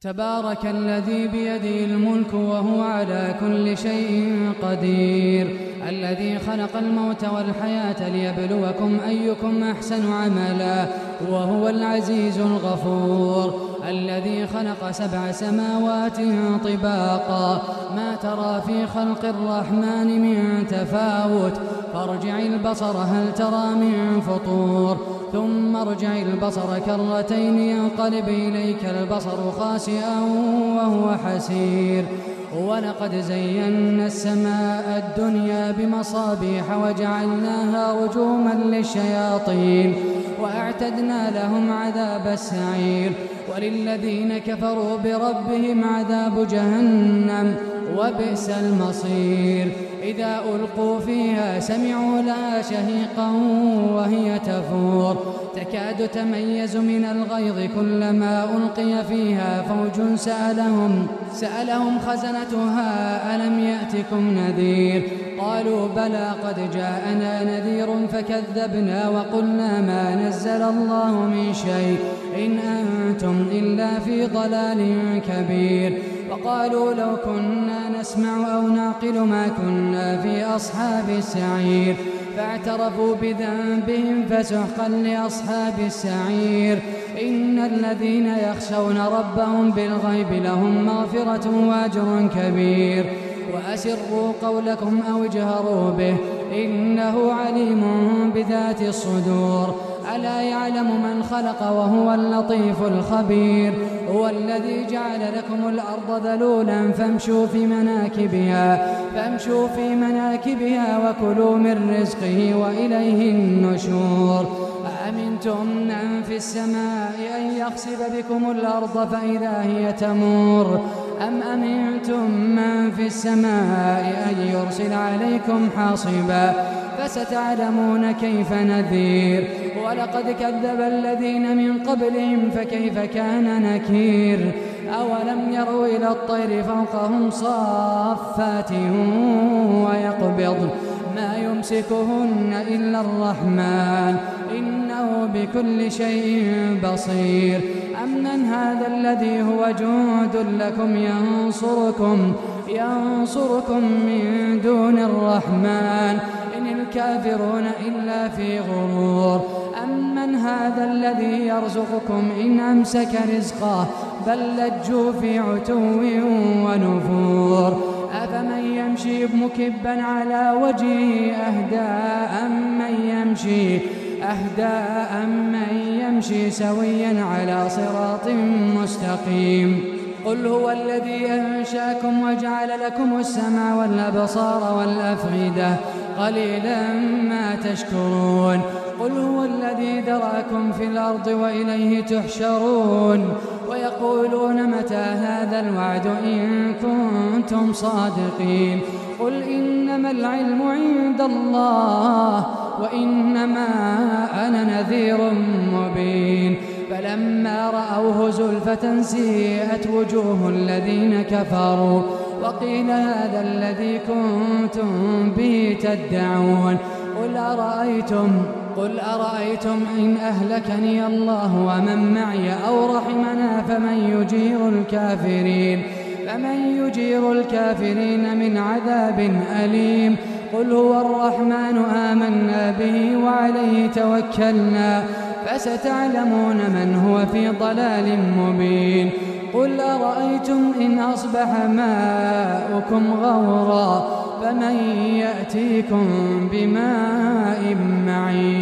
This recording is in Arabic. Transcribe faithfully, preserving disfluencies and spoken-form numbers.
تبارك الذي بيده الملك وهو على كل شيء قدير، الذي خلق الموت والحياة ليبلوكم أيكم أحسن عملا وهو العزيز الغفور، الذي خلق سبع سماوات طباقا ما ترى في خلق الرحمن من تفاوت، فارجع البصر هل ترى من فطور، ثم ارجع البصر كرتين ينقلب إليك البصر خاسئا وهو حسير. ولقد زينا السماء الدنيا بمصابيح وجعلناها رجوما للشياطين وأعتدنا لهم عذاب السعير، وللذين كفروا بربهم عذاب جهنم وبئس المصير. إذا ألقوا فيها سمعوا لها شهيقا وهي تفور تكاد تميز من الغيظ، كلما ألقي فيها فوج سألهم, سألهم خزنتها ألم يأتكم نذير، قالوا بلى قد جاءنا نذير فكذبنا وقلنا ما نزل الله من شيء إن أنتم إلا في ضلال كبير. وقالوا لو كنا نسمع أو نعقل ما كنا في أصحاب السعير، فاعترفوا بذنبهم فسحقا لأصحاب السعير. إن الذين يخشون ربهم بالغيب لهم مغفرة وأجر كبير. وأسروا قولكم أو اجهروا به إنه عليم بذات الصدور. ألا يعلم من خلق وهو اللطيف الخبير. هو الذي جعل لكم الأرض ذلولا فامشوا في مناكبها فامشوا في مناكبها وكلوا من رزقه وإليه النشور. أأمنتم من في السماء أن يخسف بكم الأرض فإذا هي تمور، أم أمنتم من في السماء أن يرسل عليكم حاصبا فستعلمون كيف نذير. ولقد كذب الذين من قبلهم فكيف كان نكير. أولم يروا إلى الطير فوقهم صافات ويقبضن ما يمسكهن إلا الرحمن إنه بكل شيء بصير. أمن هذا الذي هو جند لكم ينصركم ينصركم من دون الرحمن إن الكافرون إلا في غرور. أمن هذا الذي يرزقكم إن أمسك رزقه بل لجوا في عتو ونفور. أفمن يمشي مكبا على وجهه أهدى أمن يمشي أهدى أمن يمشي سويا على صراط مستقيم. قل هو الذي أنشأكم وجعل لكم السمع والأبصار والأفئدة قليلا ما تشكرون. قل هو الذي ذرأكم في الأرض وإليه تحشرون. ويقولون متى هذا الوعد إن كنتم صادقين. قل إنما العلم عند الله وإنما أنا نذير مبين. فلما رأوه زلفة سيئت وجوه الذين كفروا وقيل هذا الذي كنتم به تدعون. قل أرأيتم قل أرأيتم إن أهلكني الله ومن معي أو رحمنا فمن يجير الكافرين فمن يجير الكافرين من عذاب أليم. قل هو الرحمن آمنا به وعليه توكلنا فستعلمون من هو في ضلال مبين. قل أرأيتم إن أصبح ماؤكم غورا فمن يأتيكم بماء معين.